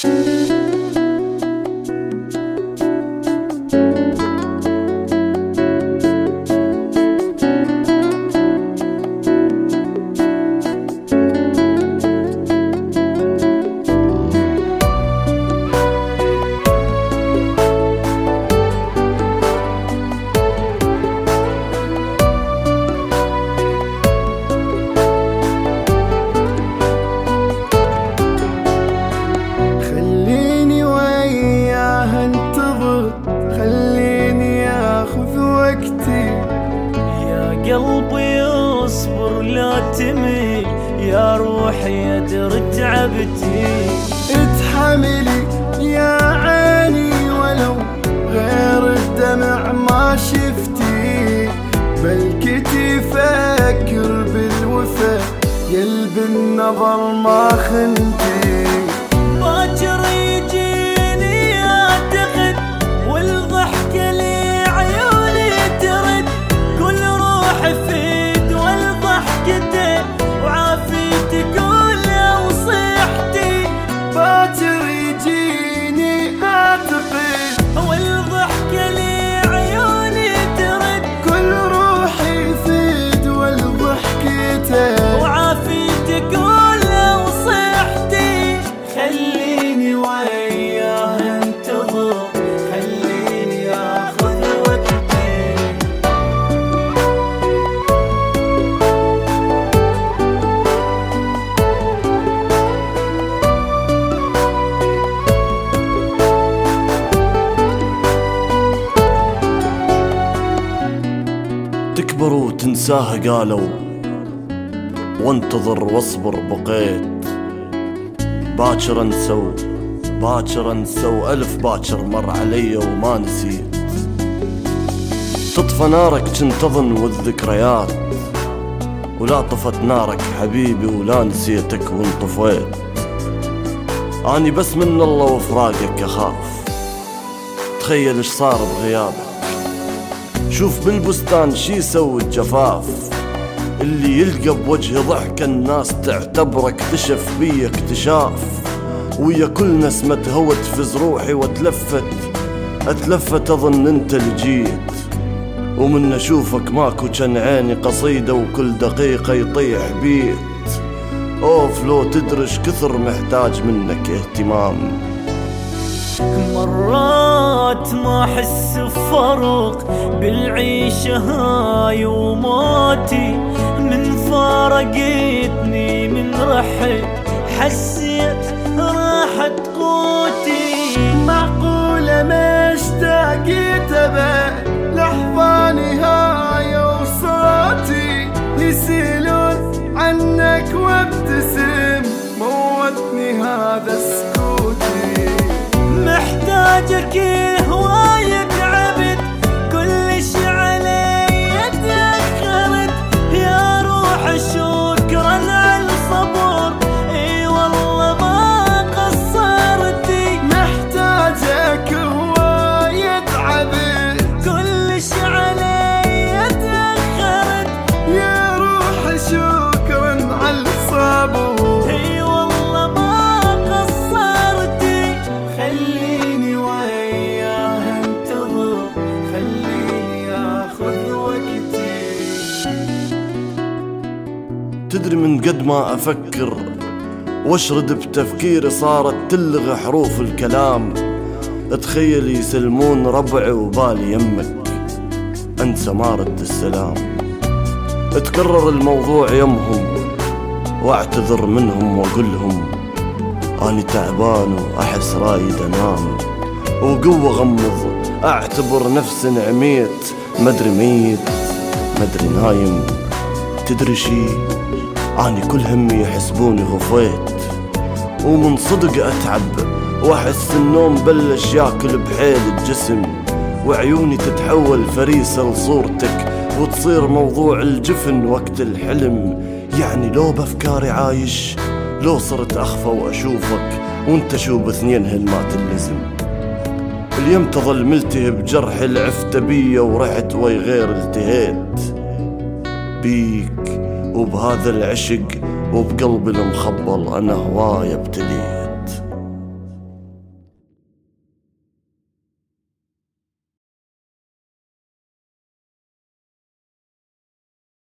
قلبي اصبر لا تمل يا روحي ادري تعبتي. اتحملي يا عيني ولو غير الدمع ما شفتي، بلكي فكر بالوفا قلب النظر ما خنتي. باكر يجيني اعتقد والضحك لي عيوني ترد، كل روح فيد والضحكته وعافيتي كل وصيحتي. باكر يجيني اعتقد والضحك لي عيوني ترد، كل روحي فيد والضحكته وعافيتي كل وصيحتي. خليني وياه انتظر، خليني اخذ وقتي. تكبر وتنساه قالوا، وانتظر واصبر بقيت. باكر انسى وألف باكر مر علي وما نسيت. تطفى نارك كنت أظن والذكريات، ولا طفت نارك حبيبي ولا نسيتك وانطفيت. أني بس من الله وفراقك أخاف، تخيل ايش صار بغيابك. شوف بالبستان شي يسوي الجفاف، اللي يلقى بوجه ضحك الناس تعتبره اكتشف بي اكتشاف. ويا كل نسمة هوى تفز روحي اتلفت اظن انت اللي جيت. ومن اشوفك ماكو كان عيني قصيدة وكل دقيقة يطيح بيت. اوف لو تدرش كثر محتاج منك اهتمام. مرات ما احس بفرق بالعيشة هاي وموتي، من فارقتني من رحت حسيت راحت قوتي. معقولة ما اشتاقيت ابد لحظة نهاية وصوتي يسيلون عنك وابتسم، موتني هذا سكوتي. محتاجك هواية تعبت، كل شي علي تأخرت. يا روح شكرا على الصبر، اي والله ما قصرتي. محتاجك هواية تعبت، كل شي علي تأخرت. يا روح شكرا على الصبر، اي والله ما قصرتي. خليني وياه انتظر، خليني اخذ وقتي. تدري من قد ما أفكر واشرد بتفكيري صارت تلغى حروف الكلام. اتخيل يسلمون ربعي وبالي يمك أنسى ما رد السلام. اتكرر الموضوع يمهم واعتذر منهم واقولهم أني تعبان وأحس رايد أنام. وقوة غمض أعتبر نفسي نعميت، مدري ميت مدري نايم. تدري شي أني كل همي يحسبوني غفيت، ومن صدق أتعب وأحس النوم بلش ياكل بحيل الجسم. وعيوني تتحول فريسة لصورتك وتصير موضوع الجفن وقت الحلم. يعني لو بأفكاري عايش، لو صرت أخفى وأشوفك وانت شو باثنين هالما تلزم. اليوم تظل ملتهب جرح العفت بي ورحت وي غير التهيت بيك وبهذا العشق وبقلبي المخبل أنا هواي ابتليت.